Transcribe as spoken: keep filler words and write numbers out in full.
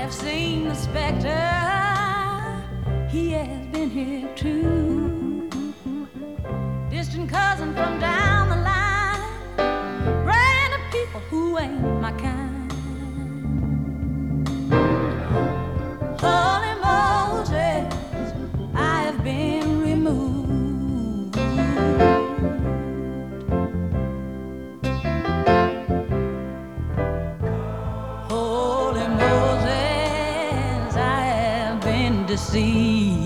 have seen the specter. He has been here too. Distant cousin from down the line, praying to people who ain't my kind. Holy Moses, I have been removed. Holy Moses, I have been deceived.